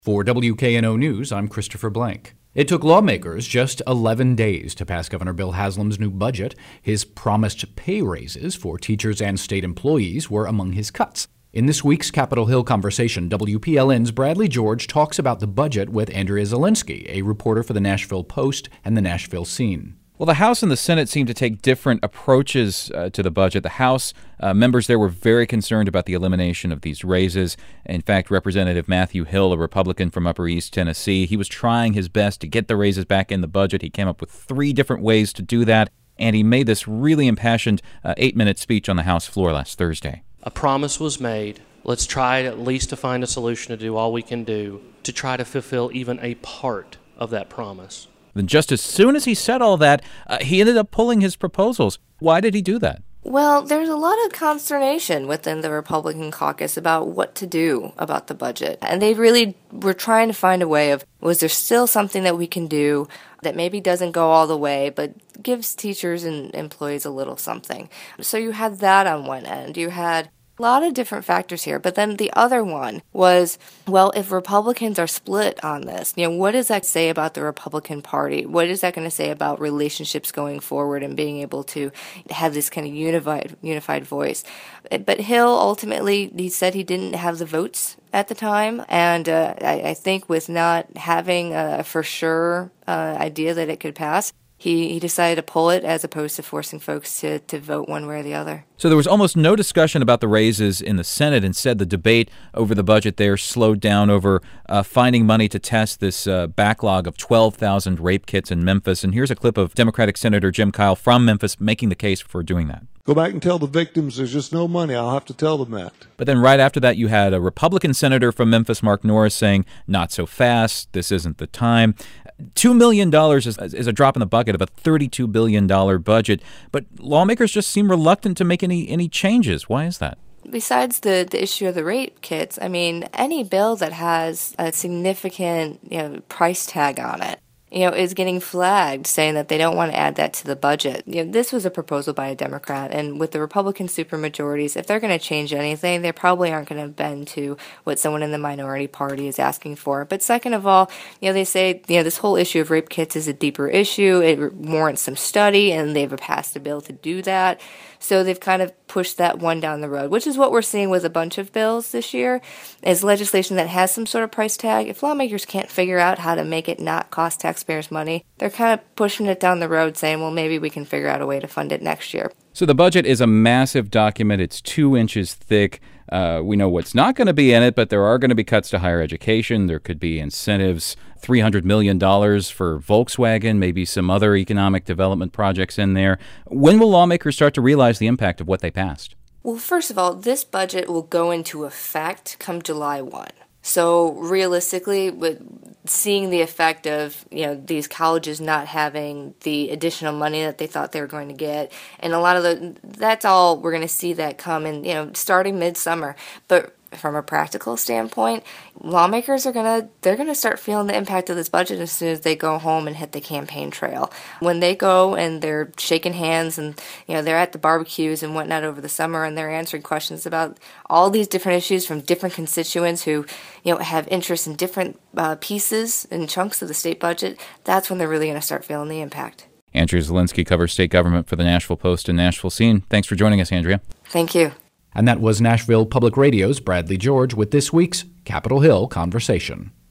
For WKNO News, I'm Christopher Blank. It took lawmakers just 11 days to pass Governor Bill Haslam's new budget. His promised pay raises for teachers and state employees were among his cuts. In this week's Capitol Hill Conversation, WPLN's Bradley George talks about the budget with Andrea Zielinski, a reporter for the Nashville Post and the Nashville Scene. Well, the House and the Senate seem to take different approaches to the budget. The House members there were very concerned about the elimination of these raises. In fact, Representative Matthew Hill, a Republican from Upper East Tennessee, he was trying his best to get the raises back in the budget. He came up with 3 different ways to do that, and he made this really impassioned 8-minute speech on the House floor last Thursday. A promise was made. Let's try at least to find a solution to do all we can do to try to fulfill even a part of that promise. Then just as soon as he said all that, he ended up pulling his proposals. Why did he do that? Well, there's a lot of consternation within the Republican caucus about what to do about the budget. And they really were trying to find a way of, was there still something that we can do that maybe doesn't go all the way, but gives teachers and employees a little something? So you had that on one end. You had a lot of different factors here, but then the other one was, well, if Republicans are split on this, what does that say about the Republican Party? What is that going to say about relationships going forward and being able to have this kind of unified voice? But Hill ultimately, he said he didn't have the votes at the time, and I think with not having a for sure idea that it could pass, He decided to pull it as opposed to forcing folks to vote one way or the other. So there was almost no discussion about the raises in the Senate. Instead, the debate over the budget there slowed down over finding money to test this backlog of 12,000 rape kits in Memphis. And here's a clip of Democratic Senator Jim Kyle from Memphis making the case for doing that. Go back and tell the victims there's just no money. I'll have to tell them that. But then right after that, you had a Republican senator from Memphis, Mark Norris, saying, not so fast, this isn't the time. $2 million is a drop in the bucket of a $32 billion budget, but lawmakers just seem reluctant to make any changes. Why is that? Besides the issue of the rape kits, any bill that has a significant price tag on it, is getting flagged, saying that they don't want to add that to the budget. This was a proposal by a Democrat, and with the Republican supermajorities, if they're going to change anything, they probably aren't going to bend to what someone in the minority party is asking for. But second of all, they say, this whole issue of rape kits is a deeper issue. It warrants some study, and they've passed a bill to do that. So they've kind of pushed that one down the road, which is what we're seeing with a bunch of bills this year, is legislation that has some sort of price tag. If lawmakers can't figure out how to make it not cost taxpayers money, they're kind of pushing it down the road, saying, well, maybe we can figure out a way to fund it next year. So the budget is a massive document. It's 2 inches thick. We know what's not going to be in it, but there are going to be cuts to higher education. There could be incentives, $300 million for Volkswagen, maybe some other economic development projects in there. When will lawmakers start to realize the impact of what they passed? Well, first of all, this budget will go into effect come July 1. So realistically, with seeing the effect of, these colleges not having the additional money that they thought they were going to get, and a lot of that's all we're going to see that come in, starting midsummer. But from a practical standpoint, lawmakers they're gonna start feeling the impact of this budget as soon as they go home and hit the campaign trail. When they go and they're shaking hands and they're at the barbecues and whatnot over the summer, and they're answering questions about all these different issues from different constituents who have interest in different pieces and chunks of the state budget. That's when they're really going to start feeling the impact. Andrea Zielinski covers state government for the Nashville Post and Nashville Scene. Thanks for joining us, Andrea. Thank you. And that was Nashville Public Radio's Bradley George with this week's Capitol Hill Conversation.